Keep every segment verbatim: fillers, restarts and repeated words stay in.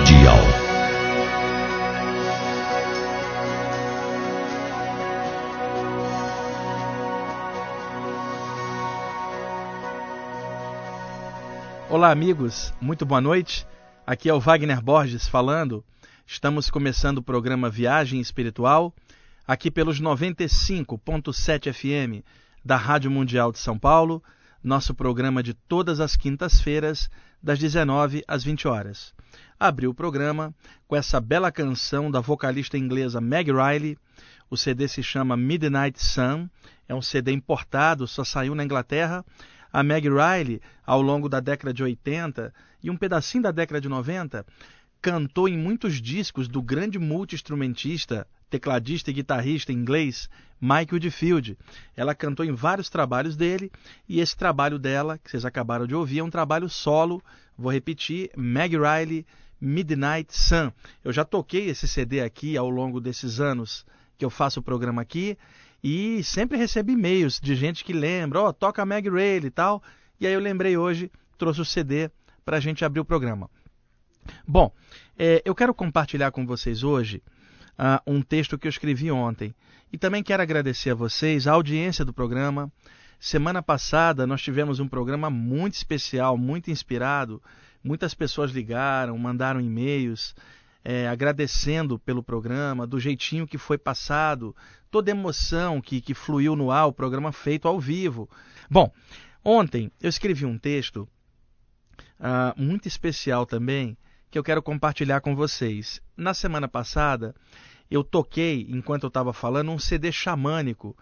Mundial. Olá, amigos, muito boa noite. Aqui é o Wagner Borges falando. Estamos começando o programa Viagem Espiritual, aqui pelos noventa e cinco ponto sete F M da Rádio Mundial de São Paulo, nosso programa de todas as quintas-feiras, das dezenove às vinte horas. Abri o programa com essa bela canção da vocalista inglesa Meg Riley. O C D se chama Midnight Sun, é um C D importado, só saiu na Inglaterra. A Meg Riley, ao longo da década de oitenta e um pedacinho da década de noventa, cantou em muitos discos do grande multi-instrumentista, tecladista e guitarrista inglês Michael Oldfield. Ela cantou em vários trabalhos dele, e esse trabalho dela, que vocês acabaram de ouvir, é um trabalho solo. Vou repetir, Meg Riley, Midnight Sun. Eu já toquei esse C D aqui ao longo desses anos que eu faço o programa aqui, e sempre recebo e-mails de gente que lembra, ó, oh, toca a Meg Riley e tal. E aí eu lembrei hoje, trouxe o C D para a gente abrir o programa. Bom, é, eu quero compartilhar com vocês hoje uh, um texto que eu escrevi ontem. E também quero agradecer a vocês, a audiência do programa. Semana passada nós tivemos um programa muito especial, muito inspirado. Muitas pessoas ligaram, mandaram e-mails, É, agradecendo pelo programa, do jeitinho que foi passado, toda a emoção que, que fluiu no ar, o programa feito ao vivo. Bom, ontem eu escrevi um texto uh, muito especial também, que eu quero compartilhar com vocês. Na semana passada, eu toquei, enquanto eu estava falando, um C D xamânico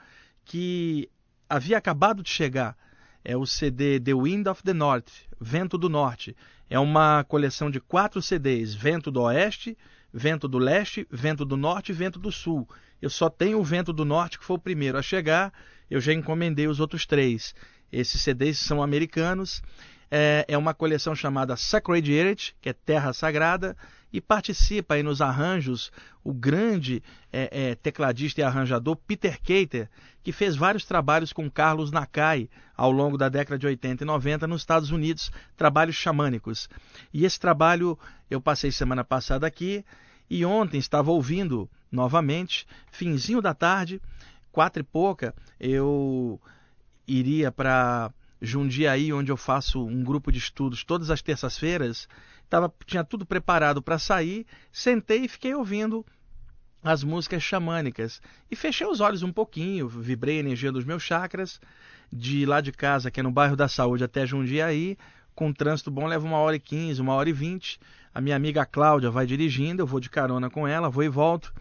que havia acabado de chegar. É o C D The Wind of the North, Vento do Norte. É uma coleção de quatro C Ds, Vento do Oeste, Vento do Leste, Vento do Norte e Vento do Sul. Eu só tenho o Vento do Norte, que foi o primeiro a chegar, eu já encomendei os outros três. Esses C Ds são americanos, é, é uma coleção chamada Sacred Earth, que é Terra Sagrada, e participa aí nos arranjos o grande é, é, tecladista e arranjador Peter Keiter, que fez vários trabalhos com Carlos Nakai ao longo da década de oitenta e noventa nos Estados Unidos, trabalhos xamânicos. E esse trabalho eu passei semana passada aqui, e ontem estava ouvindo novamente, finzinho da tarde, quatro e pouca, eu iria para Jundiaí, onde eu faço um grupo de estudos todas as terças-feiras. Tava, tinha tudo preparado para sair, sentei e fiquei ouvindo as músicas xamânicas. E fechei os olhos um pouquinho, vibrei a energia dos meus chakras. De lá de casa, que é no bairro da Saúde, até Jundiaí, com um trânsito bom, leva uma hora e quinze, uma hora e vinte. A minha amiga Cláudia vai dirigindo, eu vou de carona com ela, vou e volto.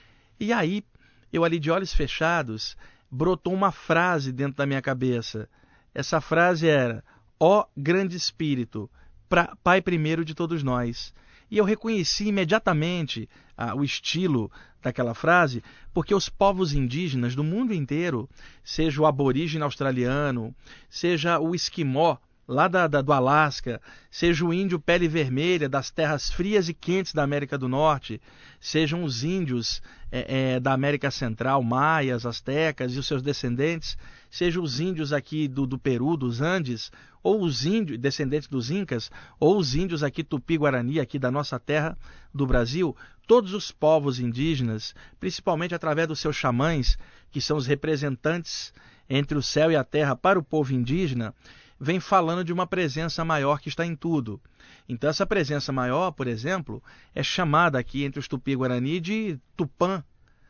E aí, eu ali de olhos fechados, brotou uma frase dentro da minha cabeça. Essa frase era: ó grande espírito, pra, Pai primeiro de todos nós. E eu reconheci imediatamente ah, o estilo daquela frase, porque os povos indígenas do mundo inteiro, seja o aborígene australiano, seja o esquimó lá da, da, do Alasca, seja o índio pele vermelha das terras frias e quentes da América do Norte, sejam os índios é, é, da América Central, maias, astecas e os seus descendentes, sejam os índios aqui do, do Peru, dos Andes, ou os índios descendentes dos Incas, ou os índios aqui Tupi-Guarani, aqui da nossa terra do Brasil, todos os povos indígenas, principalmente através dos seus xamãs, que são os representantes entre o céu e a terra para o povo indígena, vem falando de uma presença maior que está em tudo. Então essa presença maior, por exemplo, é chamada aqui entre os Tupi-Guarani de Tupã.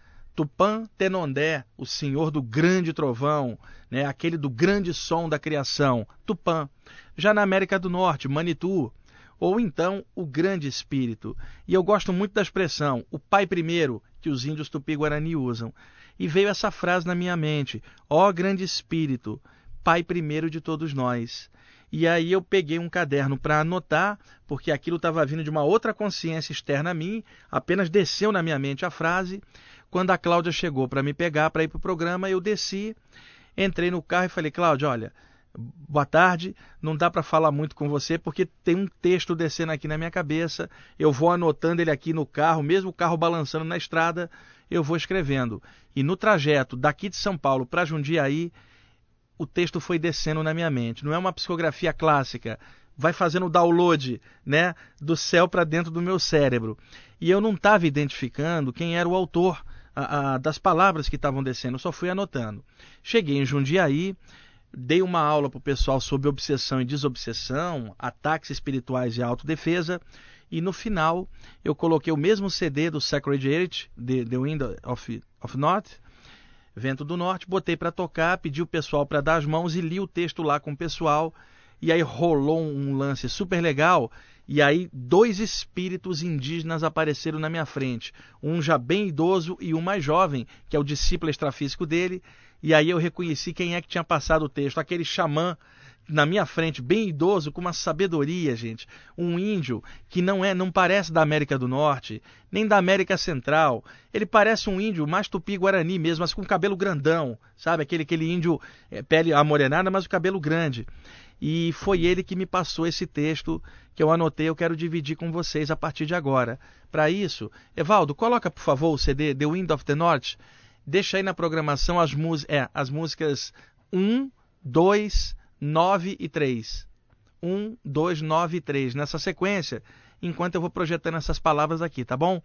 Tupã Tenondé, o senhor do grande trovão, né, aquele do grande som da criação, Tupã. Já na América do Norte, Manitu, ou então o grande espírito. E eu gosto muito da expressão, o pai primeiro, que os índios Tupi-Guarani usam. E veio essa frase na minha mente, ó grande espírito, Pai primeiro de todos nós. E aí eu peguei um caderno para anotar, porque aquilo estava vindo de uma outra consciência externa a mim, apenas desceu na minha mente a frase. Quando a Cláudia chegou para me pegar para ir para o programa, eu desci, entrei no carro e falei: Cláudia, olha, boa tarde, não dá para falar muito com você porque tem um texto descendo aqui na minha cabeça, eu vou anotando ele aqui no carro, mesmo o carro balançando na estrada, eu vou escrevendo. E no trajeto daqui de São Paulo para Jundiaí, o texto foi descendo na minha mente. Não é uma psicografia clássica, vai fazendo o download, né, do céu para dentro do meu cérebro. E eu não estava identificando quem era o autor a, a, das palavras que estavam descendo, eu só fui anotando. Cheguei em Jundiaí, dei uma aula para o pessoal sobre obsessão e desobsessão, ataques espirituais e autodefesa, e no final eu coloquei o mesmo C D do Sacred Heart, The, The Wind of, of North, Vento do Norte, botei para tocar, pedi o pessoal para dar as mãos e li o texto lá com o pessoal, e aí rolou um lance super legal, e aí dois espíritos indígenas apareceram na minha frente, um já bem idoso e um mais jovem, que é o discípulo extrafísico dele, e aí eu reconheci quem é que tinha passado o texto, aquele xamã na minha frente, bem idoso, com uma sabedoria, gente. Um índio que não é, não parece da América do Norte, nem da América Central. Ele parece um índio mais tupi-guarani mesmo, mas com cabelo grandão, sabe? Aquele, aquele índio, é, pele amorenada, mas o cabelo grande. E foi ele que me passou esse texto que eu anotei, eu quero dividir com vocês a partir de agora. Para isso, Evaldo, coloca por favor o C D The Wind of the North. Deixa aí na programação as, é, as músicas um, dois, nove e três. um, dois, nove e três. Nessa sequência, enquanto eu vou projetando essas palavras aqui, tá bom?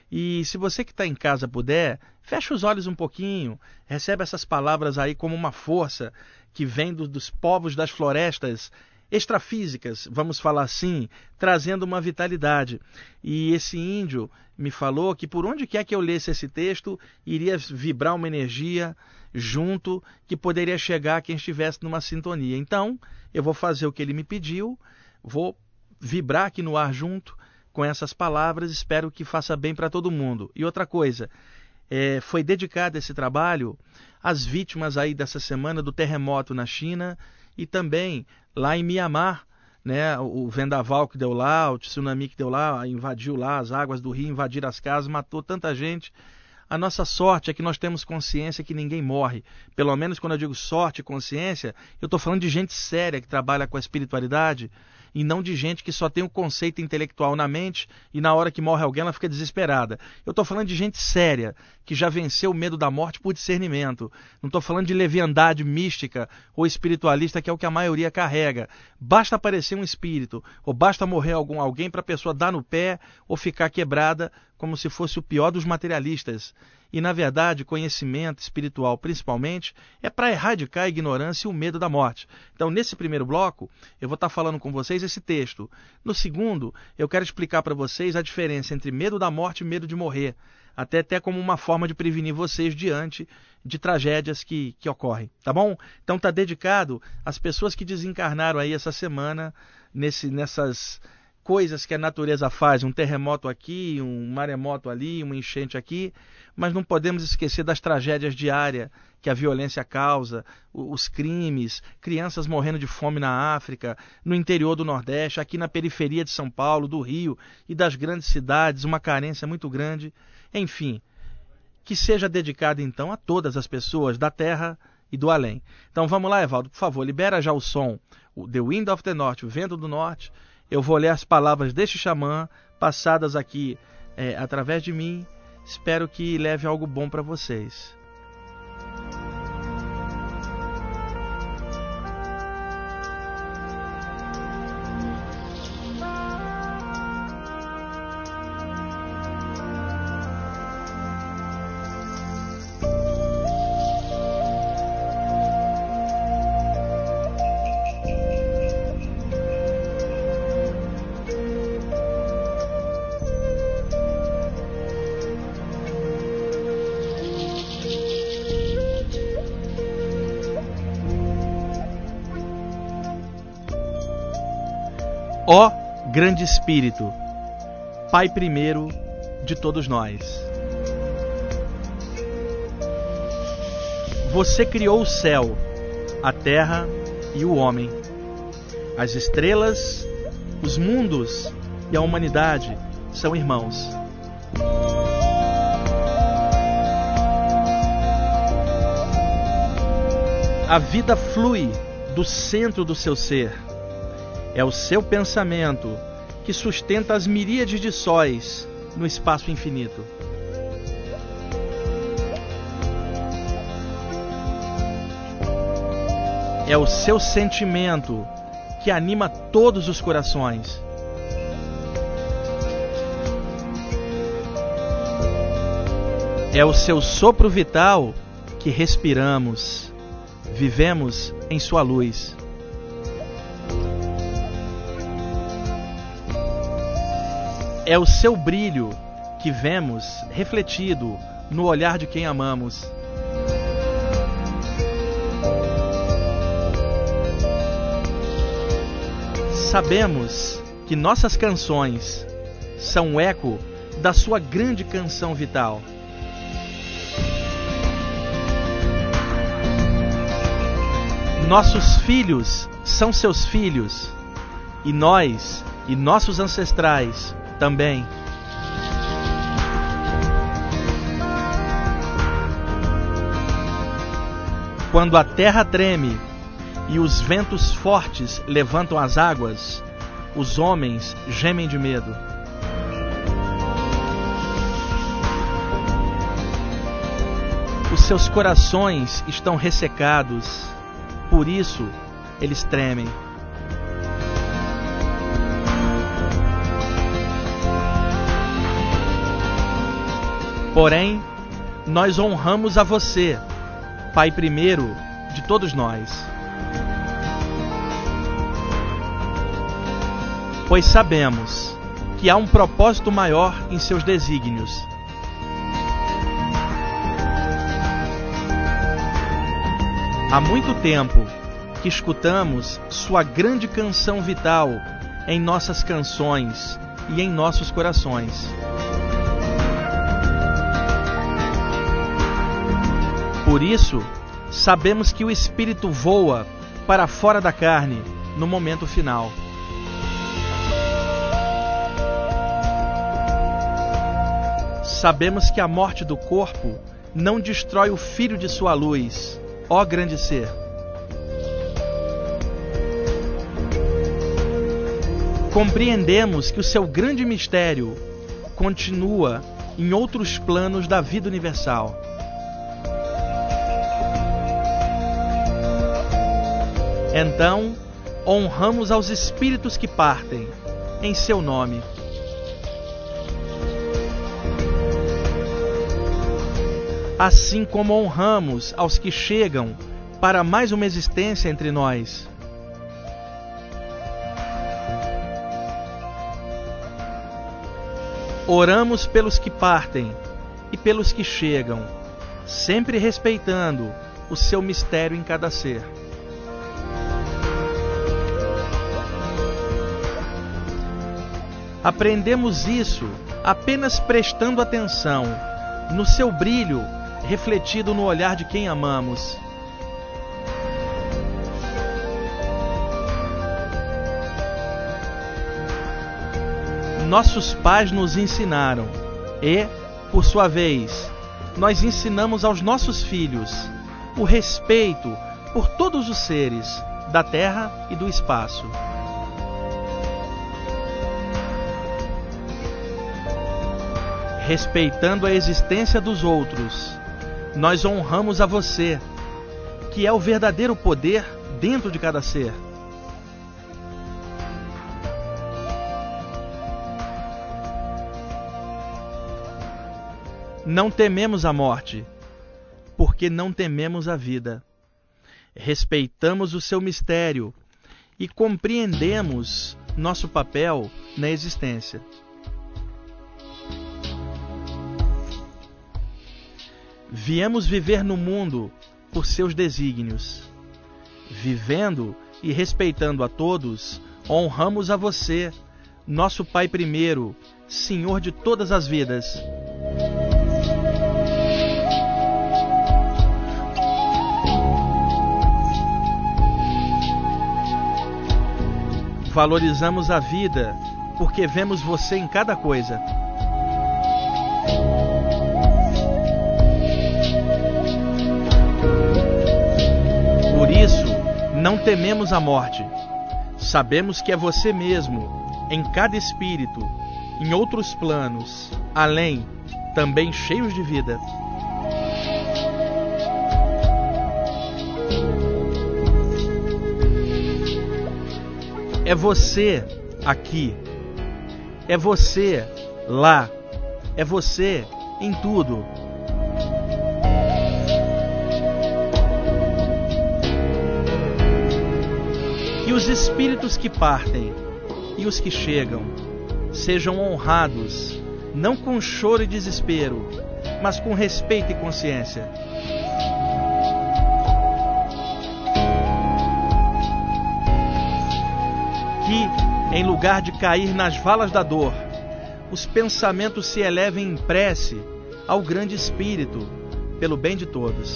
E se você que está em casa puder, fecha os olhos um pouquinho, recebe essas palavras aí como uma força que vem do, dos povos das florestas extrafísicas, vamos falar assim, trazendo uma vitalidade. E esse índio me falou que por onde quer que eu lesse esse texto, iria vibrar uma energia junto que poderia chegar a quem estivesse numa sintonia. Então, eu vou fazer o que ele me pediu, vou vibrar aqui no ar junto com essas palavras, espero que faça bem para todo mundo. E outra coisa, é, foi dedicado esse trabalho às vítimas aí dessa semana do terremoto na China e também lá em Mianmar, né, o vendaval que deu lá, o tsunami que deu lá, invadiu lá, as águas do rio invadiram as casas, matou tanta gente. A nossa sorte é que nós temos consciência que ninguém morre. Pelo menos quando eu digo sorte e consciência, eu estou falando de gente séria que trabalha com a espiritualidade e não de gente que só tem um conceito intelectual na mente e na hora que morre alguém ela fica desesperada. Eu estou falando de gente séria, que já venceu o medo da morte por discernimento. Não estou falando de leviandade mística ou espiritualista, que é o que a maioria carrega. Basta aparecer um espírito, ou basta morrer algum, alguém para a pessoa dar no pé ou ficar quebrada, como se fosse o pior dos materialistas. E, na verdade, conhecimento espiritual, principalmente, é para erradicar a ignorância e o medo da morte. Então, nesse primeiro bloco, eu vou estar falando com vocês esse texto. No segundo, eu quero explicar para vocês a diferença entre medo da morte e medo de morrer. Até, até como uma forma de prevenir vocês diante de tragédias que, que ocorrem. Tá bom? Então, está dedicado às pessoas que desencarnaram aí essa semana, nesse, nessas coisas que a natureza faz, um terremoto aqui, um maremoto ali, uma enchente aqui, mas não podemos esquecer das tragédias diárias que a violência causa, os crimes, crianças morrendo de fome na África, no interior do Nordeste, aqui na periferia de São Paulo, do Rio e das grandes cidades, uma carência muito grande. Enfim, que seja dedicado então a todas as pessoas da Terra e do além. Então vamos lá, Evaldo, por favor, libera já o som, o The Wind of the North, o Vento do Norte. Eu vou ler as palavras deste xamã, passadas aqui é, através de mim. Espero que leve algo bom para vocês. Ó Grande Espírito, Pai primeiro de todos nós, você criou o céu, a terra e o homem, as estrelas, os mundos e a humanidade são irmãos. A vida flui do centro do seu ser. É o seu pensamento que sustenta as miríades de sóis no espaço infinito. É o seu sentimento que anima todos os corações. É o seu sopro vital que respiramos, vivemos em sua luz. É o seu brilho que vemos refletido no olhar de quem amamos. Sabemos que nossas canções são um eco da sua grande canção vital. Nossos filhos são seus filhos, e nós e nossos ancestrais também. Quando a terra treme e os ventos fortes levantam as águas, os homens gemem de medo. Os seus corações estão ressecados, por isso eles tremem. Porém, nós honramos a você, Pai primeiro de todos nós. Pois sabemos que há um propósito maior em seus desígnios. Há muito tempo que escutamos sua grande canção vital em nossas canções e em nossos corações. Por isso, sabemos que o Espírito voa para fora da carne no momento final. Sabemos que a morte do corpo não destrói o Filho de sua luz, ó grande ser. Compreendemos que o seu grande mistério continua em outros planos da vida universal. Então, honramos aos espíritos que partem em seu nome. Assim como honramos aos que chegam para mais uma existência entre nós. Oramos pelos que partem e pelos que chegam, sempre respeitando o seu mistério em cada ser. Aprendemos isso apenas prestando atenção no seu brilho refletido no olhar de quem amamos. Nossos pais nos ensinaram e, por sua vez, nós ensinamos aos nossos filhos o respeito por todos os seres da terra e do espaço. Respeitando a existência dos outros, nós honramos a você, que é o verdadeiro poder dentro de cada ser. Não tememos a morte, porque não tememos a vida. Respeitamos o seu mistério e compreendemos nosso papel na existência. Viemos viver no mundo por seus desígnios. Vivendo e respeitando a todos, honramos a você, nosso Pai primeiro, Senhor de todas as vidas. Valorizamos a vida porque vemos você em cada coisa. Por isso, não tememos a morte. Sabemos que é você mesmo, em cada espírito, em outros planos, além, também cheios de vida. É você aqui. É você lá. É você em tudo. E os espíritos que partem e os que chegam sejam honrados, não com choro e desespero, mas com respeito e consciência. Que, em lugar de cair nas valas da dor, os pensamentos se elevem em prece ao grande Espírito, pelo bem de todos.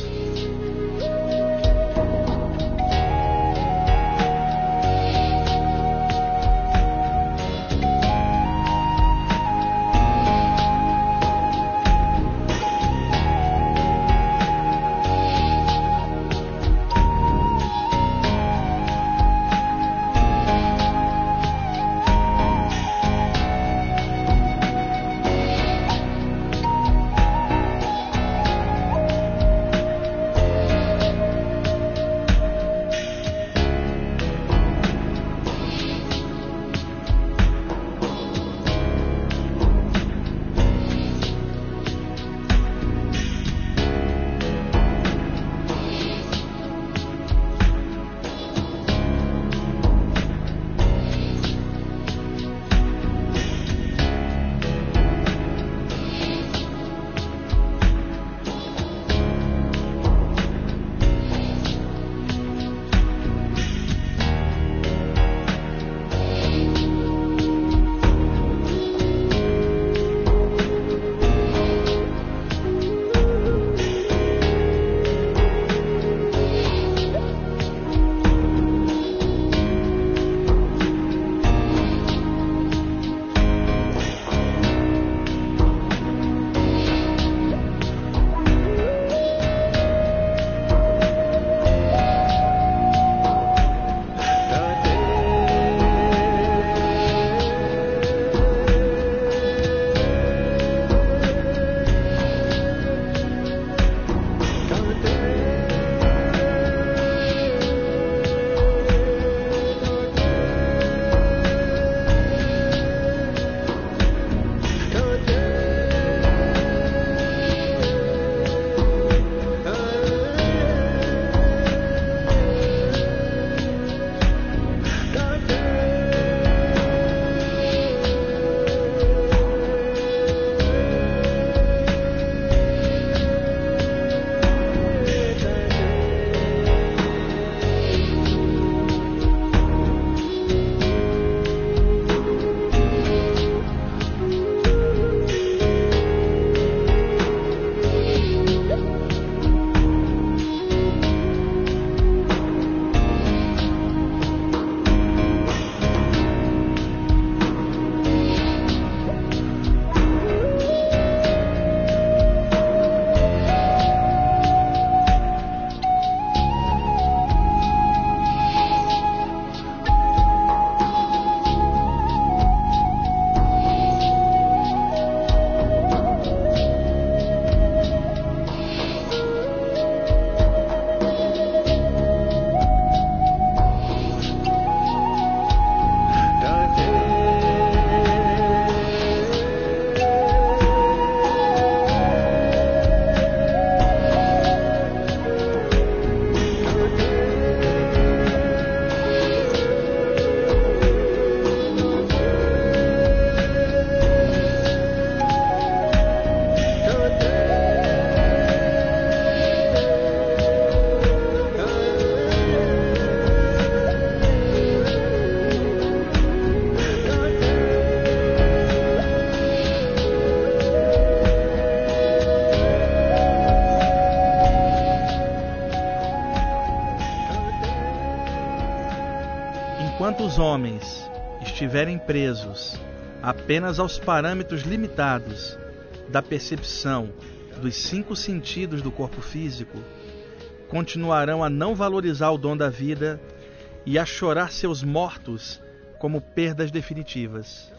Enquanto os homens estiverem presos apenas aos parâmetros limitados da percepção dos cinco sentidos do corpo físico, continuarão a não valorizar o dom da vida e a chorar seus mortos como perdas definitivas.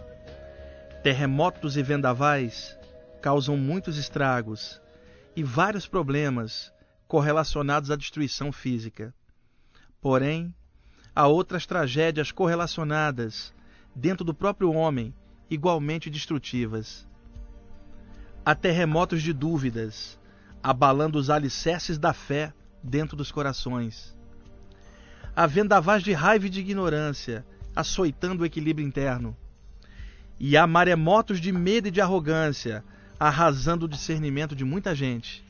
Terremotos e vendavais causam muitos estragos e vários problemas correlacionados à destruição física. Porém, há outras tragédias correlacionadas dentro do próprio homem, igualmente destrutivas. Há terremotos de dúvidas, abalando os alicerces da fé dentro dos corações. Há vendavais de raiva e de ignorância, açoitando o equilíbrio interno. E há maremotos de medo e de arrogância, arrasando o discernimento de muita gente.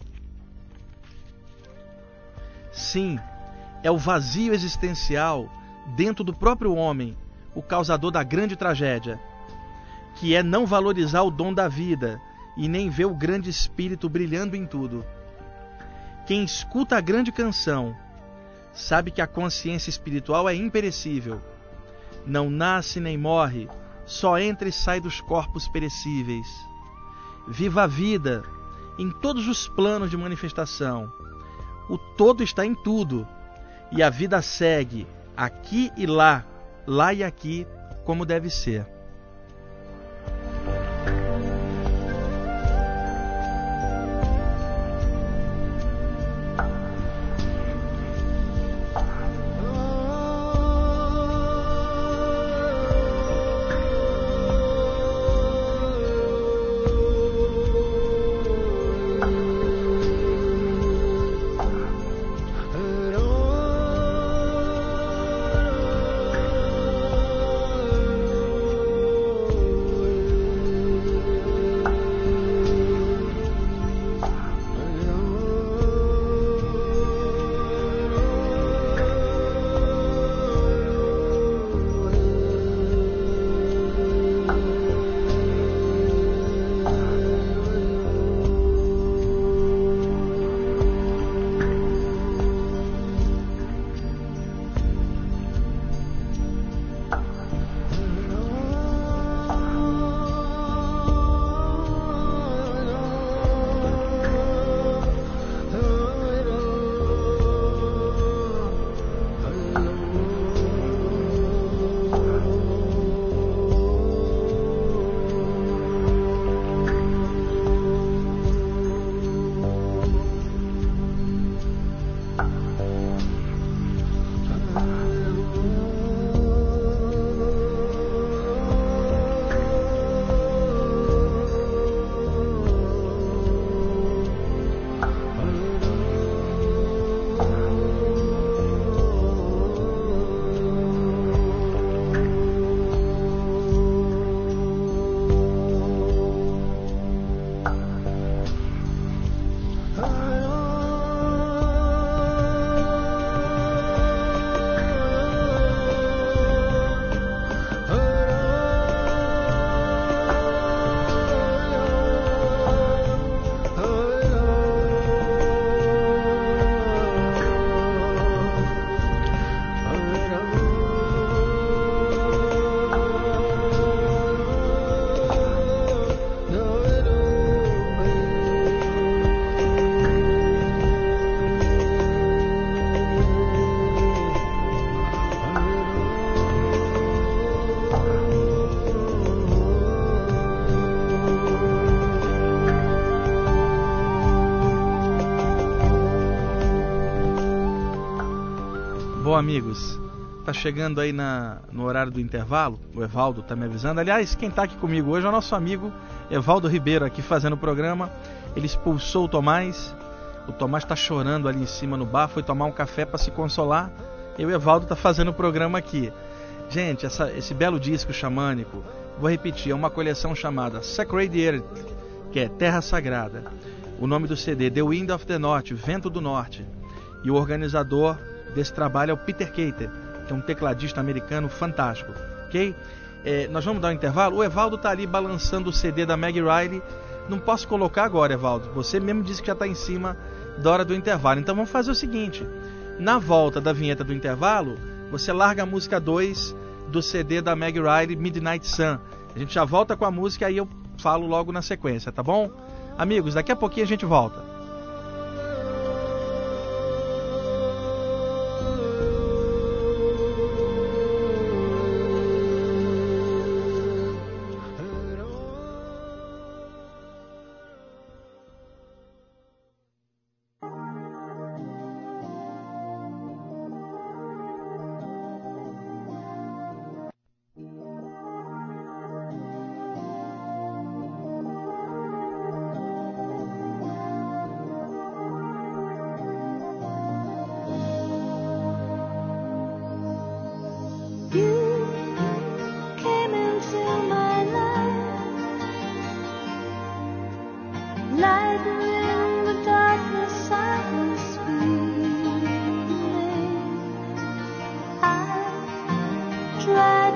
Sim, é o vazio existencial dentro do próprio homem o causador da grande tragédia, que é não valorizar o dom da vida e nem ver o grande espírito brilhando em tudo. Quem escuta a grande canção sabe que a consciência espiritual é imperecível. Não nasce nem morre, só entra e sai dos corpos perecíveis. Viva a vida em todos os planos de manifestação. O todo está em tudo, e a vida segue aqui e lá, lá e aqui, como deve ser. Bom, amigos, tá chegando aí na, no horário do intervalo, o Evaldo tá me avisando. Aliás, quem tá aqui comigo hoje é o nosso amigo Evaldo Ribeiro, aqui fazendo o programa. Ele expulsou o Tomás, o Tomás tá chorando ali em cima no bar, foi tomar um café para se consolar, e o Evaldo tá fazendo o programa aqui. Gente, essa, esse belo disco xamânico, vou repetir, é uma coleção chamada Sacred Earth, que é Terra Sagrada. O nome do C D, The Wind of the North, Vento do Norte. E o organizador desse trabalho é o Peter Cater, que é um tecladista americano fantástico, ok? É, nós vamos dar um intervalo. O Evaldo está ali balançando o C D da Meg Riley. Não posso colocar agora, Evaldo. Você mesmo disse que já está em cima da hora do intervalo. Então vamos fazer o seguinte. Na volta da vinheta do intervalo, você larga a música dois do C D da Meg Riley, Midnight Sun. A gente já volta com a música e aí eu falo logo na sequência, tá bom? Amigos, daqui a pouquinho a gente volta.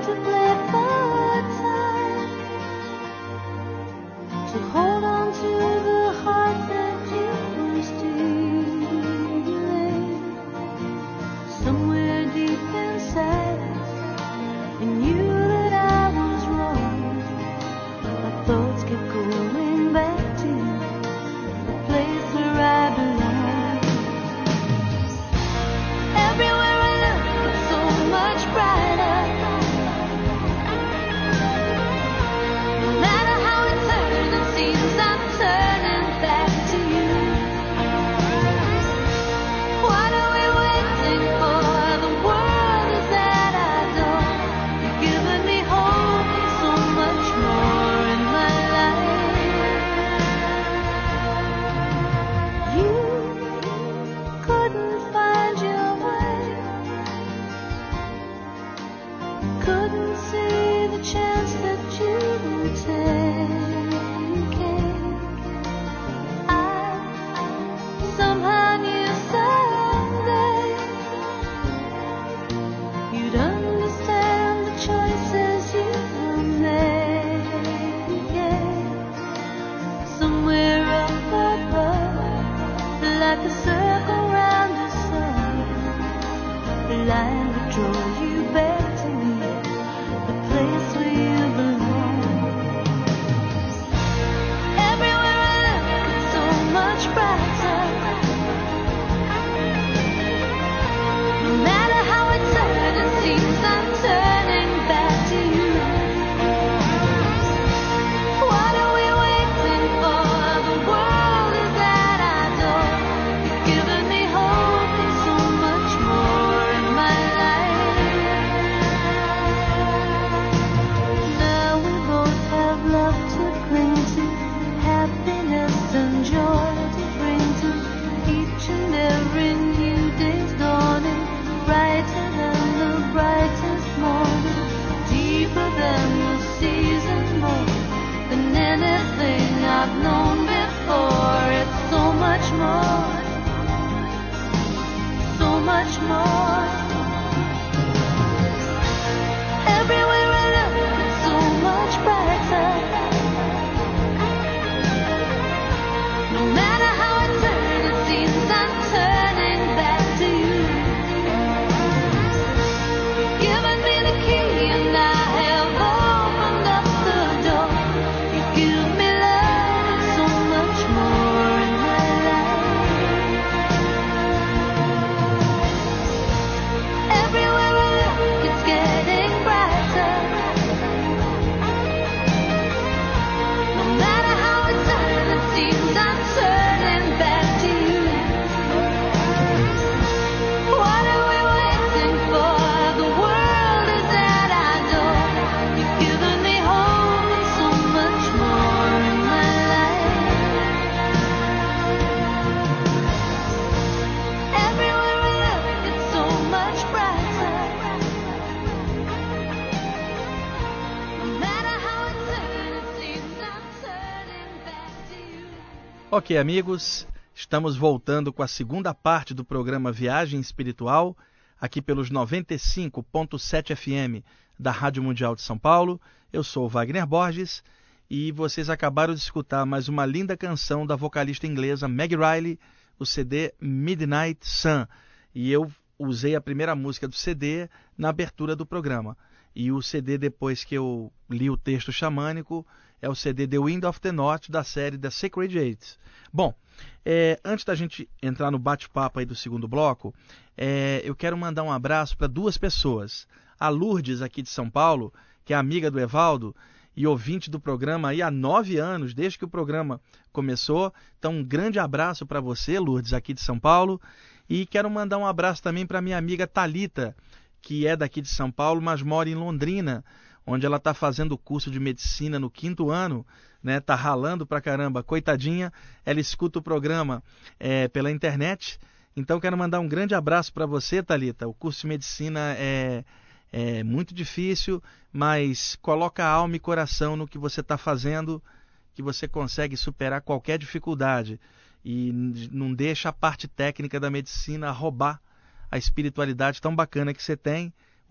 Ok, amigos, estamos voltando com a segunda parte do programa Viagem Espiritual, aqui pelos noventa e cinco ponto sete F M da Rádio Mundial de São Paulo. Eu sou o Wagner Borges e vocês acabaram de escutar mais uma linda canção da vocalista inglesa Meg Riley, o C D Midnight Sun. E eu usei a primeira música do C D na abertura do programa. E o C D, depois que eu li o texto xamânico, é o C D The Wind of the North, da série The Sacred Eight. Bom, é, antes da gente entrar no bate-papo aí do segundo bloco, é, eu quero mandar um abraço para duas pessoas. A Lourdes, aqui de São Paulo, que é amiga do Evaldo e ouvinte do programa aí há nove anos, desde que o programa começou. Então, um grande abraço para você, Lourdes, aqui de São Paulo. E quero mandar um abraço também para minha amiga Thalita, que é daqui de São Paulo, mas mora em Londrina, onde ela está fazendo o curso de medicina no quinto ano, né? Tá ralando pra caramba, coitadinha. Ela escuta o programa é, pela internet. Então quero mandar um grande abraço para você, Thalita. O curso de medicina é, é muito difícil, mas coloca alma e coração no que você está fazendo, que você consegue superar qualquer dificuldade. E não deixa a parte técnica da medicina roubar a espiritualidade tão bacana que você tem.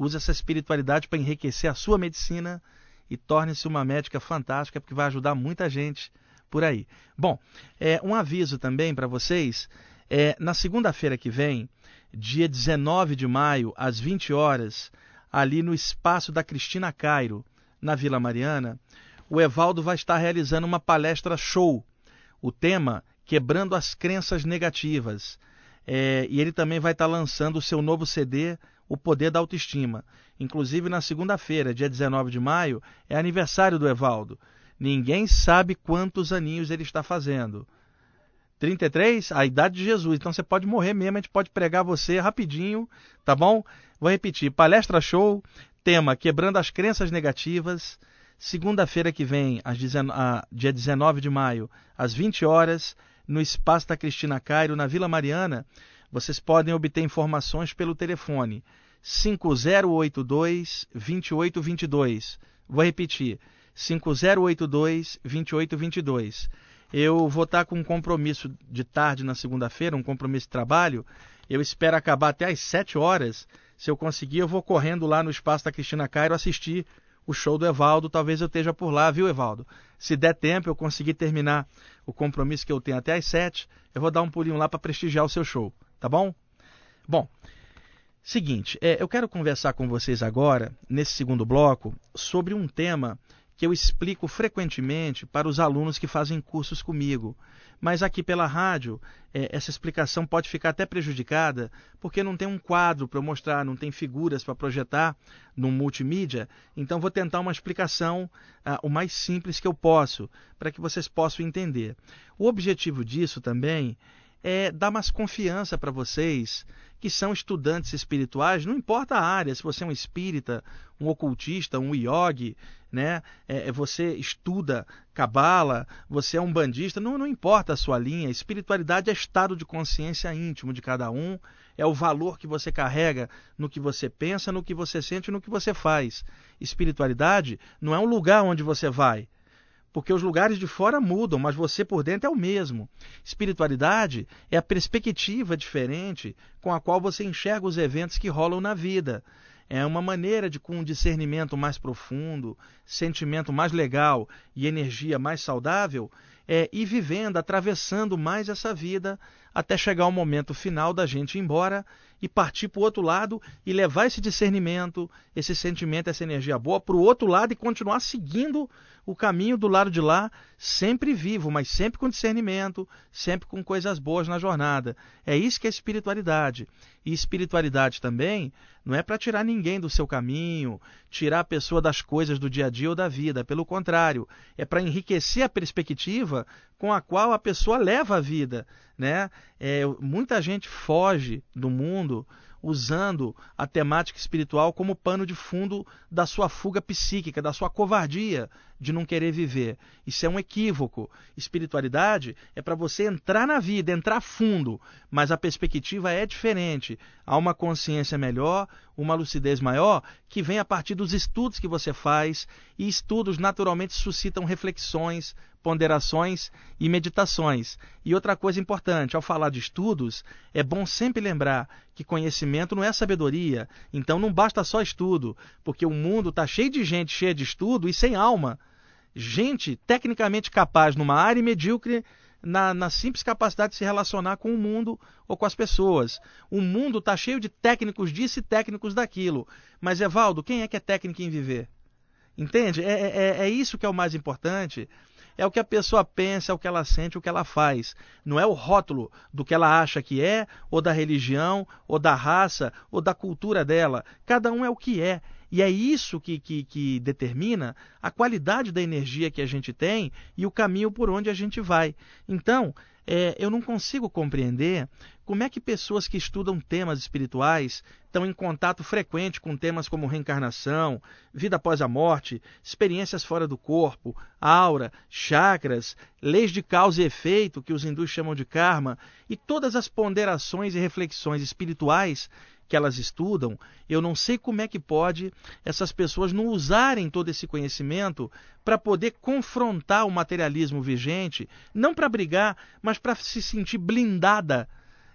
use essa espiritualidade para enriquecer a sua medicina e torne-se uma médica fantástica, porque vai ajudar muita gente por aí. Bom, é, um aviso também para vocês, é, na segunda-feira que vem, dia dezenove de maio, às vinte horas, ali no espaço da Cristina Cairo, na Vila Mariana, o Evaldo vai estar realizando uma palestra show. O tema, Quebrando as Crenças Negativas. É, e ele também vai estar lançando o seu novo C D, O Poder da Autoestima. Inclusive, na segunda-feira, dia dezenove de maio, é aniversário do Evaldo. Ninguém sabe quantos aninhos ele está fazendo. trinta e três? A idade de Jesus. Então você pode morrer mesmo, a gente pode pregar você rapidinho, tá bom? Vou repetir, palestra show, tema Quebrando as Crenças Negativas. Segunda-feira que vem, às dezenove, ah, dia dezenove de maio, às vinte horas, no espaço da Cristina Cairo, na Vila Mariana. Vocês podem obter informações pelo telefone cinco zero oito dois, dois oito dois dois. Vou repetir, cinco zero oito dois, dois oito dois dois. Eu vou estar com um compromisso de tarde na segunda-feira, um compromisso de trabalho. Eu espero acabar até às sete horas. Se eu conseguir, eu vou correndo lá no espaço da Cristina Cairo assistir o show do Evaldo. Talvez eu esteja por lá, viu, Evaldo? Se der tempo, eu conseguir terminar o compromisso que eu tenho até às sete, eu vou dar um pulinho lá para prestigiar o seu show, tá bom? Bom, seguinte, é, eu quero conversar com vocês agora, nesse segundo bloco, sobre um tema que eu explico frequentemente para os alunos que fazem cursos comigo. Mas aqui pela rádio, é, essa explicação pode ficar até prejudicada, porque não tem um quadro para eu mostrar, não tem figuras para projetar no multimídia. Então vou tentar uma explicação ah, o mais simples que eu posso, para que vocês possam entender. O objetivo disso também é dar mais confiança para vocês que são estudantes espirituais, não importa a área, se você é um espírita, um ocultista, um yogi, né? É, você estuda cabala, você é um bandista, não, não importa a sua linha, espiritualidade é estado de consciência íntimo de cada um, é o valor que você carrega no que você pensa, no que você sente e no que você faz. Espiritualidade não é um lugar onde você vai, porque os lugares de fora mudam, mas você por dentro é o mesmo. Espiritualidade é a perspectiva diferente com a qual você enxerga os eventos que rolam na vida. É uma maneira de, com um discernimento mais profundo, sentimento mais legal e energia mais saudável, é, ir vivendo, atravessando mais essa vida, até chegar ao momento final da gente ir embora e partir para o outro lado e levar esse discernimento, esse sentimento, essa energia boa para o outro lado e continuar seguindo o caminho do lado de lá, sempre vivo, mas sempre com discernimento, sempre com coisas boas na jornada. É isso que é espiritualidade. E espiritualidade também não é para tirar ninguém do seu caminho, tirar a pessoa das coisas do dia a dia ou da vida. Pelo contrário, é para enriquecer a perspectiva com a qual a pessoa leva a vida, né? É, muita gente foge do mundo usando a temática espiritual como pano de fundo da sua fuga psíquica, da sua covardia de não querer viver. Isso é um equívoco. Espiritualidade é para você entrar na vida, entrar fundo, mas a perspectiva é diferente. Há uma consciência melhor, uma lucidez maior, que vem a partir dos estudos que você faz, e estudos naturalmente suscitam reflexões, ponderações e meditações. E outra coisa importante, ao falar de estudos, é bom sempre lembrar que conhecimento não é sabedoria, então não basta só estudo, porque o mundo está cheio de gente cheia de estudo e sem alma. Gente tecnicamente capaz numa área e medíocre na, na simples capacidade de se relacionar com o mundo ou com as pessoas. O mundo está cheio de técnicos disso e técnicos daquilo. Mas, Evaldo, quem é que é técnico em viver? Entende? É, é, é isso que é o mais importante. É o que a pessoa pensa, é o que ela sente, o que ela faz. Não é o rótulo do que ela acha que é, ou da religião, ou da raça, ou da cultura dela. Cada um é o que é. E é isso que, que, que determina a qualidade da energia que a gente tem e o caminho por onde a gente vai. Então, é, eu não consigo compreender como é que pessoas que estudam temas espirituais estão em contato frequente com temas como reencarnação, vida após a morte, experiências fora do corpo, aura, chakras, leis de causa e efeito, que os hindus chamam de karma, e todas as ponderações e reflexões espirituais que elas estudam. Eu não sei como é que pode essas pessoas não usarem todo esse conhecimento para poder confrontar o materialismo vigente, não para brigar, mas para se sentir blindada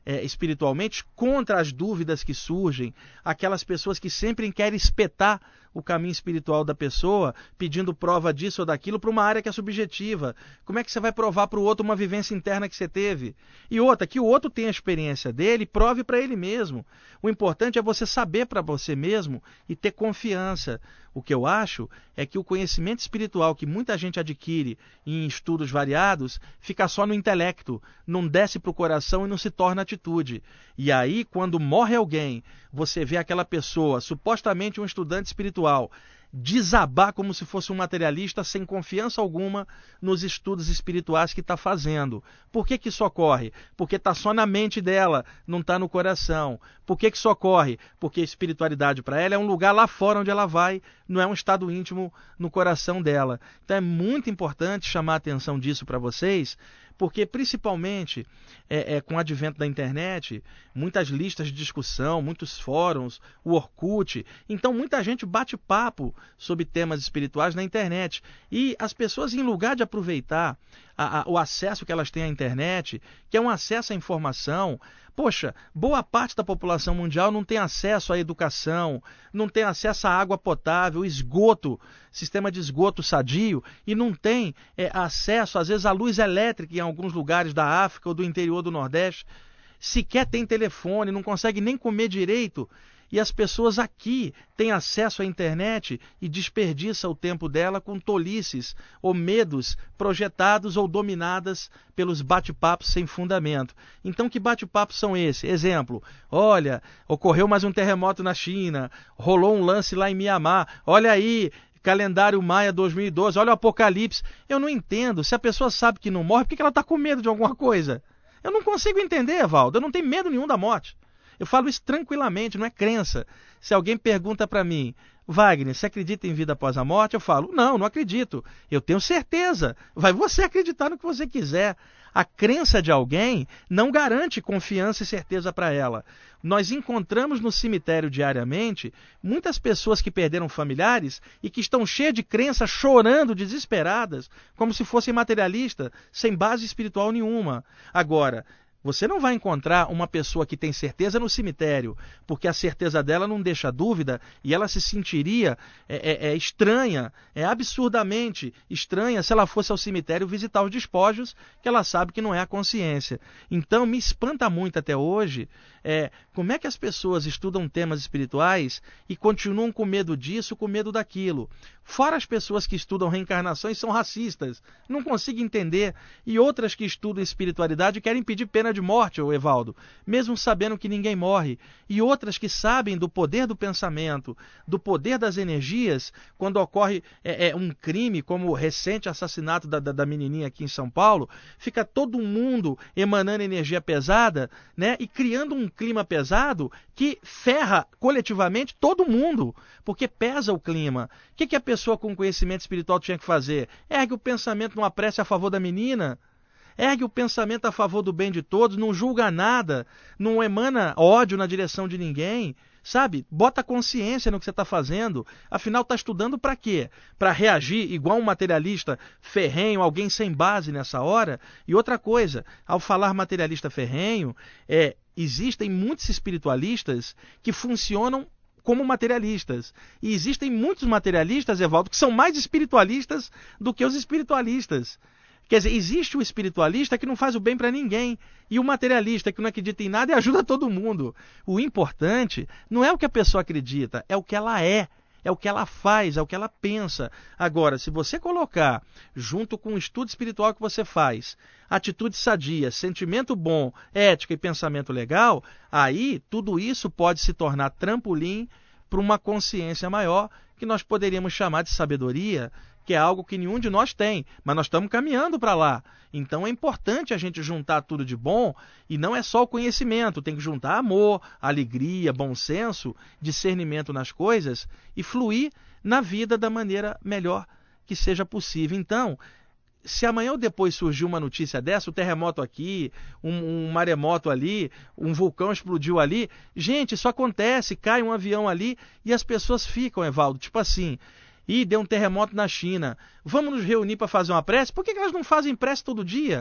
é, espiritualmente contra as dúvidas que surgem, aquelas pessoas que sempre querem espetar o caminho espiritual da pessoa, pedindo prova disso ou daquilo para uma área que é subjetiva. Como é que você vai provar para o outro uma vivência interna que você teve? E outra, que o outro tenha a experiência dele e prove para ele mesmo. O importante é você saber para você mesmo e ter confiança. O que eu acho é que o conhecimento espiritual que muita gente adquire em estudos variados fica só no intelecto, não desce para o coração e não se torna atitude. E aí, quando morre alguém, você vê aquela pessoa, supostamente um estudante espiritual, desabar como se fosse um materialista sem confiança alguma nos estudos espirituais que está fazendo. Por que que isso ocorre? Porque está só na mente dela, não está no coração. Por que que isso ocorre? Porque a espiritualidade para ela é um lugar lá fora onde ela vai, não é um estado íntimo no coração dela. Então é muito importante chamar a atenção disso para vocês, porque principalmente é, é, com o advento da internet, muitas listas de discussão, muitos fóruns, o Orkut, então muita gente bate papo sobre temas espirituais na internet. E as pessoas, em lugar de aproveitar a, a, o acesso que elas têm à internet, que é um acesso à informação, poxa, boa parte da população mundial não tem acesso à educação, não tem acesso à água potável, esgoto, sistema de esgoto sadio, e não tem é, acesso, às vezes, à luz elétrica em alguns lugares da África ou do interior do Nordeste. Sequer tem telefone, não consegue nem comer direito. E as pessoas aqui têm acesso à internet e desperdiçam o tempo dela com tolices ou medos projetados ou dominadas pelos bate-papos sem fundamento. Então, que bate-papos são esses? Exemplo, olha, ocorreu mais um terremoto na China, rolou um lance lá em Mianmar, olha aí, calendário Maia dois mil e doze, olha o apocalipse. Eu não entendo, se a pessoa sabe que não morre, por que ela está com medo de alguma coisa? Eu não consigo entender, Evaldo, eu não tenho medo nenhum da morte. Eu falo isso tranquilamente, não é crença. Se alguém pergunta para mim, Wagner, você acredita em vida após a morte? Eu falo, não, não acredito. Eu tenho certeza. Vai você acreditar no que você quiser. A crença de alguém não garante confiança e certeza para ela. Nós encontramos no cemitério diariamente muitas pessoas que perderam familiares e que estão cheias de crença, chorando, desesperadas, como se fossem materialistas, sem base espiritual nenhuma. Agora, você não vai encontrar uma pessoa que tem certeza no cemitério, porque a certeza dela não deixa dúvida e ela se sentiria é, é, é, estranha, é absurdamente estranha se ela fosse ao cemitério visitar os despojos, que ela sabe que não é a consciência. Então me espanta muito até hoje é, como é que as pessoas estudam temas espirituais e continuam com medo disso, com medo daquilo. Fora as pessoas que estudam reencarnações são racistas, não consigo entender, e outras que estudam espiritualidade querem pedir pena de morte, ô Evaldo, mesmo sabendo que ninguém morre, e outras que sabem do poder do pensamento, do poder das energias, quando ocorre é, é, um crime, como o recente assassinato da, da, da menininha aqui em São Paulo, fica todo mundo emanando energia pesada, né, e criando um clima pesado que ferra coletivamente todo mundo, porque pesa o clima. O que, que a pessoa com conhecimento espiritual tinha que fazer? Ergue o pensamento numa prece a favor da menina, ergue o pensamento a favor do bem de todos, não julga nada, não emana ódio na direção de ninguém, sabe? Bota consciência no que você está fazendo. Afinal, está estudando para quê? Para reagir igual um materialista ferrenho, alguém sem base nessa hora? E outra coisa, ao falar materialista ferrenho, é, existem muitos espiritualistas que funcionam como materialistas. E existem muitos materialistas, Evaldo, que são mais espiritualistas do que os espiritualistas. Quer dizer, existe o espiritualista que não faz o bem para ninguém e o materialista que não acredita em nada e ajuda todo mundo. O importante não é o que a pessoa acredita, é o que ela é, é o que ela faz, é o que ela pensa. Agora, se você colocar, junto com o estudo espiritual que você faz, atitude sadia, sentimento bom, ética e pensamento legal, aí tudo isso pode se tornar trampolim para uma consciência maior que nós poderíamos chamar de sabedoria, que é algo que nenhum de nós tem, mas nós estamos caminhando para lá. Então é importante a gente juntar tudo de bom, e não é só o conhecimento, tem que juntar amor, alegria, bom senso, discernimento nas coisas e fluir na vida da maneira melhor que seja possível. Então, se amanhã ou depois surgir uma notícia dessa, o terremoto aqui, um, um maremoto ali, um vulcão explodiu ali, gente, isso acontece, cai um avião ali e as pessoas ficam, Evaldo, tipo assim, ih, deu um terremoto na China, vamos nos reunir para fazer uma prece? Por que elas não fazem prece todo dia?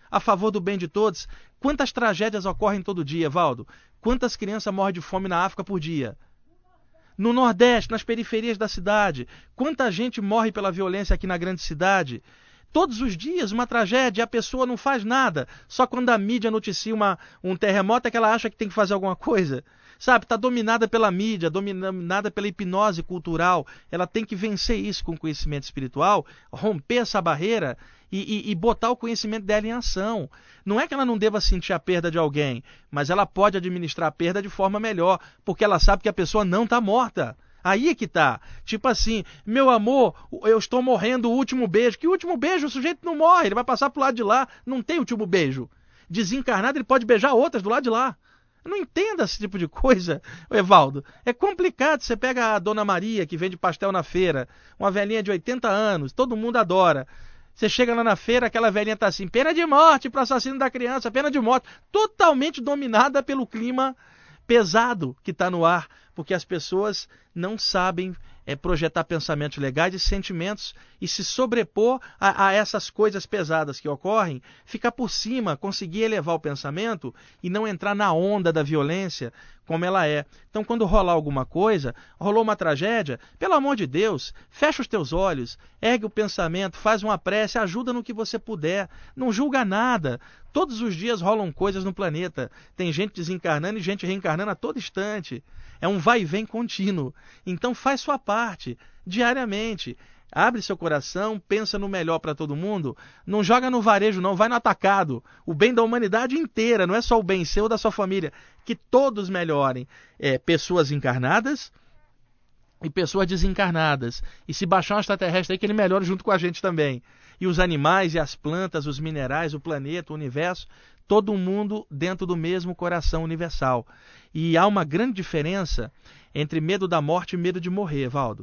a favor do bem de todos. Quantas tragédias ocorrem todo dia, Valdo? Quantas crianças morrem de fome na África por dia? No Nordeste, nas periferias da cidade, quanta gente morre pela violência aqui na grande cidade? Todos os dias uma tragédia, a pessoa não faz nada. Só quando a mídia noticia uma, um terremoto é que ela acha que tem que fazer alguma coisa. Sabe, está dominada pela mídia, dominada pela hipnose cultural. Ela tem que vencer isso com conhecimento espiritual, romper essa barreira e, e, e botar o conhecimento dela em ação. Não é que ela não deva sentir a perda de alguém, mas ela pode administrar a perda de forma melhor, porque ela sabe que a pessoa não está morta. Aí é que tá. Tipo assim, meu amor, eu estou morrendo, o último beijo. Que último beijo? O sujeito não morre, ele vai passar pro lado de lá, não tem último beijo. Desencarnado, ele pode beijar outras do lado de lá. Não entenda esse tipo de coisa, Evaldo. É complicado. Você pega a Dona Maria, que vende pastel na feira, uma velhinha de oitenta anos, todo mundo adora. Você chega lá na feira, aquela velhinha tá assim, pena de morte para assassino da criança, pena de morte. Totalmente dominada pelo clima pesado que está no ar, porque as pessoas não sabem é, projetar pensamentos legais e sentimentos e se sobrepor a, a essas coisas pesadas que ocorrem, ficar por cima, conseguir elevar o pensamento e não entrar na onda da violência como ela é. Então, quando rolar alguma coisa, rolou uma tragédia, pelo amor de Deus, fecha os teus olhos, ergue o pensamento, faz uma prece, ajuda no que você puder, não julga nada. Todos os dias rolam coisas no planeta. Tem gente desencarnando e gente reencarnando a todo instante. É um vai e vem contínuo. Então faz sua parte, diariamente. Abre seu coração, pensa no melhor para todo mundo. Não joga no varejo não, vai no atacado. O bem da humanidade inteira, não é só o bem seu ou da sua família. Que todos melhorem. É, pessoas encarnadas e pessoas desencarnadas. E se baixar um extraterrestre aí, que ele melhore junto com a gente também. E os animais e as plantas, os minerais, o planeta, o universo, todo mundo dentro do mesmo coração universal. E há uma grande diferença entre medo da morte e medo de morrer, Valdo.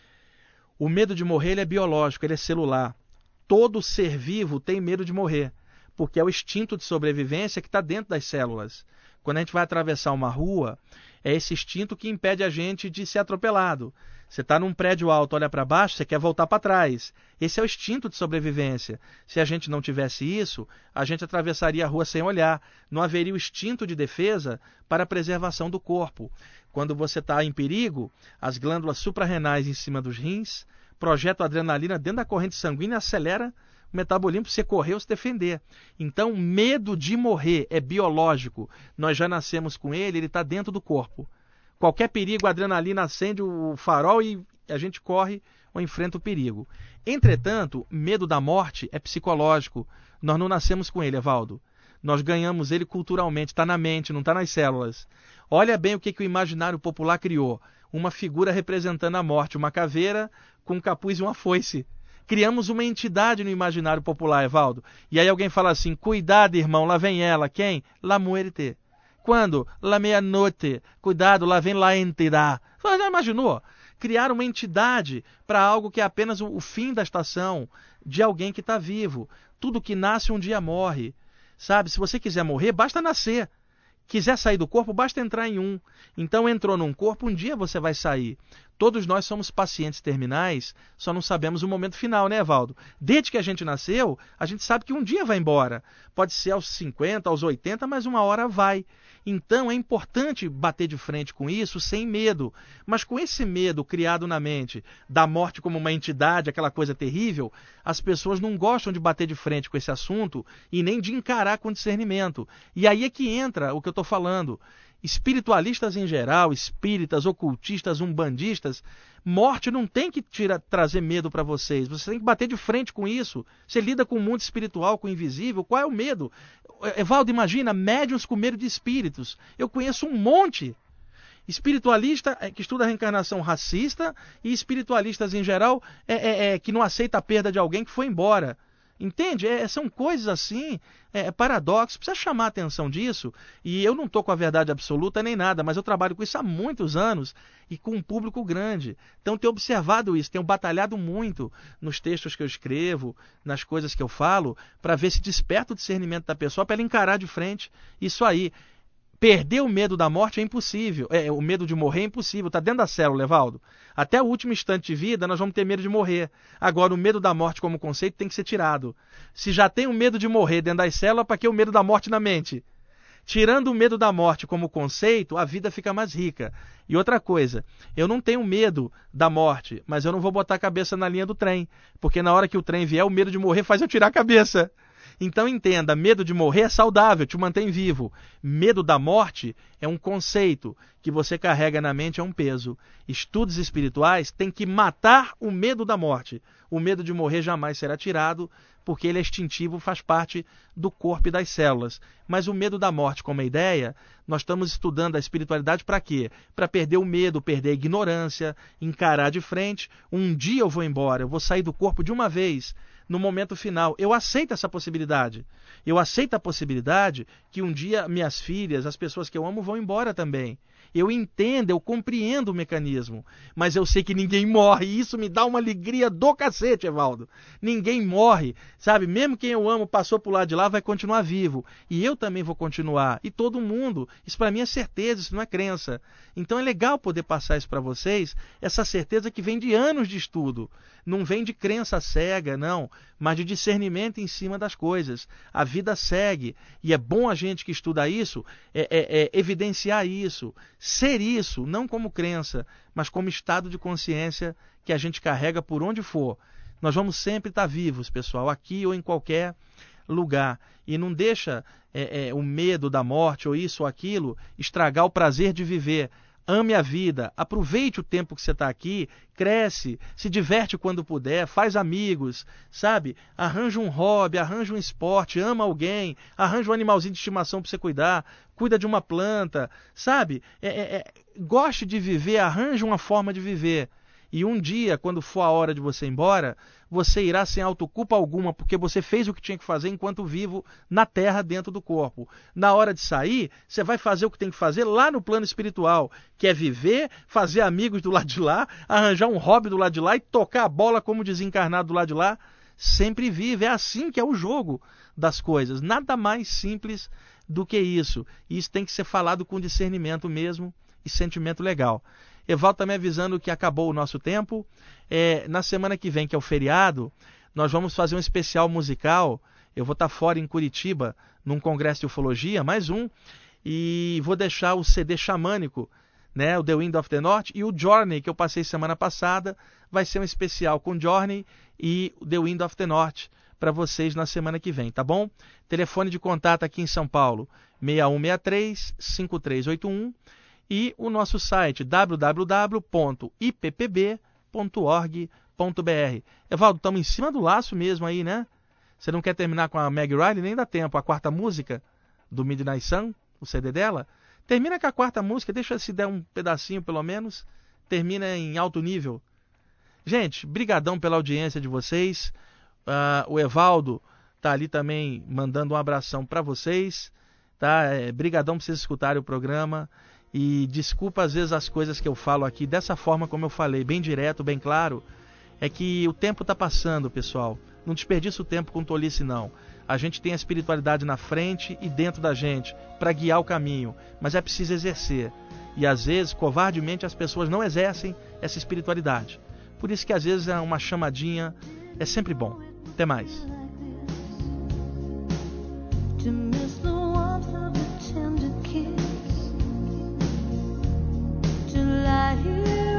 O medo de morrer ele é biológico, ele é celular. Todo ser vivo tem medo de morrer, porque é o instinto de sobrevivência que está dentro das células. Quando a gente vai atravessar uma rua, é esse instinto que impede a gente de ser atropelado. Você está num prédio alto, olha para baixo, você quer voltar para trás. Esse é o instinto de sobrevivência. Se a gente não tivesse isso, a gente atravessaria a rua sem olhar. Não haveria o instinto de defesa para a preservação do corpo. Quando você está em perigo, as glândulas suprarrenais em cima dos rins projetam adrenalina dentro da corrente sanguínea e acelera o metabolismo para você correr ou se defender. Então, medo de morrer é biológico. Nós já nascemos com ele, ele está dentro do corpo. Qualquer perigo, a adrenalina acende o farol e a gente corre ou enfrenta o perigo. Entretanto, medo da morte é psicológico. Nós não nascemos com ele, Evaldo. Nós ganhamos ele culturalmente, está na mente, não está nas células. Olha bem o que, que o imaginário popular criou. Uma figura representando a morte, uma caveira com um capuz e uma foice. Criamos uma entidade no imaginário popular, Evaldo. E aí alguém fala assim, cuidado, irmão, lá vem ela. Quem? La muerte. Quando? La meia-noite. Cuidado, lá vem la entidade. Você já imaginou? Criar uma entidade para algo que é apenas o fim da estação de alguém que está vivo. Tudo que nasce um dia morre. Sabe, se você quiser morrer, basta nascer. Quiser sair do corpo, basta entrar em um. Então entrou num corpo, um dia você vai sair. Todos nós somos pacientes terminais, só não sabemos o momento final, né, Evaldo? Desde que a gente nasceu, a gente sabe que um dia vai embora. Pode ser aos cinquenta, aos oitenta, mas uma hora vai. Então é importante bater de frente com isso sem medo. Mas com esse medo criado na mente da morte como uma entidade, aquela coisa terrível, as pessoas não gostam de bater de frente com esse assunto e nem de encarar com discernimento. E aí é que entra o que eu estou falando. Espiritualistas em geral, espíritas, ocultistas, umbandistas, morte não tem que tira, trazer medo para vocês. Você tem que bater de frente com isso. Você lida com o mundo espiritual, com o invisível. Qual é o medo? Evaldo, imagina, médiuns com medo de espíritos. Eu conheço um monte. Espiritualista que estuda a reencarnação racista e espiritualistas em geral é, é, é, que não aceita a perda de alguém que foi embora. Entende? É, são coisas assim, é, paradoxos, precisa chamar a atenção disso, e eu não estou com a verdade absoluta nem nada, mas eu trabalho com isso há muitos anos e com um público grande. Então tenho observado isso, tenho batalhado muito nos textos que eu escrevo, nas coisas que eu falo, para ver se desperta o discernimento da pessoa, para ela encarar de frente isso aí. Perder o medo da morte é impossível. É, o medo de morrer é impossível. Está dentro da célula, Evaldo. Até o último instante de vida, nós vamos ter medo de morrer. Agora, o medo da morte como conceito tem que ser tirado. Se já tem o medo de morrer dentro das células, para que o medo da morte na mente? Tirando o medo da morte como conceito, a vida fica mais rica. E outra coisa, eu não tenho medo da morte, mas eu não vou botar a cabeça na linha do trem. Porque na hora que o trem vier, o medo de morrer faz eu tirar a cabeça. Então entenda, medo de morrer é saudável, te mantém vivo. Medo da morte é um conceito que você carrega na mente, é um peso. Estudos espirituais têm que matar o medo da morte. O medo de morrer jamais será tirado, porque ele é instintivo, faz parte do corpo e das células. Mas o medo da morte como ideia, nós estamos estudando a espiritualidade para quê? Para perder o medo, perder a ignorância, encarar de frente. Um dia eu vou embora, eu vou sair do corpo de uma vez. No momento final, eu aceito essa possibilidade. Eu aceito a possibilidade que um dia minhas filhas, as pessoas que eu amo, vão embora também. Eu entendo, eu compreendo o mecanismo, mas eu sei que ninguém morre, e isso me dá uma alegria do cacete, Evaldo. Ninguém morre, sabe? Mesmo quem eu amo passou por lá de lá, vai continuar vivo. E eu também vou continuar, e todo mundo. Isso para mim é certeza, isso não é crença. Então é legal poder passar isso para vocês, essa certeza que vem de anos de estudo. Não vem de crença cega, não, mas de discernimento em cima das coisas. A vida segue, e é bom a gente que estuda isso, é, é, é evidenciar isso, ser isso, não como crença, mas como estado de consciência que a gente carrega por onde for. Nós vamos sempre estar vivos, pessoal, aqui ou em qualquer lugar. E não deixa é, é, o medo da morte ou isso ou aquilo estragar o prazer de viver. Ame a vida, aproveite o tempo que você está aqui, cresce, se diverte quando puder, faz amigos, sabe? Arranja um hobby, arranja um esporte, ama alguém, arranja um animalzinho de estimação para você cuidar, cuida de uma planta, sabe? É, é, é, goste de viver, arranja uma forma de viver. E um dia, quando for a hora de você ir embora, você irá sem autoculpa alguma, porque você fez o que tinha que fazer enquanto vivo na terra, dentro do corpo. Na hora de sair, você vai fazer o que tem que fazer lá no plano espiritual, que é viver, fazer amigos do lado de lá, arranjar um hobby do lado de lá e tocar a bola como desencarnado do lado de lá. Sempre vive. É assim que é o jogo das coisas. Nada mais simples do que isso. E isso tem que ser falado com discernimento mesmo e sentimento legal. Evaldo está me avisando que acabou o nosso tempo. É, na semana que vem, que é o feriado, nós vamos fazer um especial musical. Eu vou estar fora em Curitiba, num congresso de ufologia, mais um, e vou deixar o C D xamânico, né, o The Wind of the North, e o Journey, que eu passei semana passada, vai ser um especial com Journey e o The Wind of the North para vocês na semana que vem, tá bom? Telefone de contato aqui em São Paulo, seis um seis três, cinco três oito um, e o nosso site w w w ponto i p p b ponto org ponto b r. Evaldo, estamos em cima do laço mesmo aí, né? Você não quer terminar com a Meg Riley? Nem dá tempo. A quarta música do Midnight Sun, o C D dela. Termina com a quarta música, deixa se der um pedacinho pelo menos. Termina em alto nível. Gente, brigadão pela audiência de vocês. Uh, o Evaldo tá ali também mandando um abração para vocês. Tá? É, brigadão por vocês escutarem o programa. E desculpa às vezes as coisas que eu falo aqui dessa forma como eu falei, bem direto, bem claro. É que o tempo está passando, pessoal. Não desperdiça o tempo com tolice, não. A gente tem a espiritualidade na frente e dentro da gente para guiar o caminho, mas é preciso exercer. E às vezes, covardemente, as pessoas não exercem essa espiritualidade. Por isso que às vezes é uma chamadinha, é sempre bom. Até mais. Lie here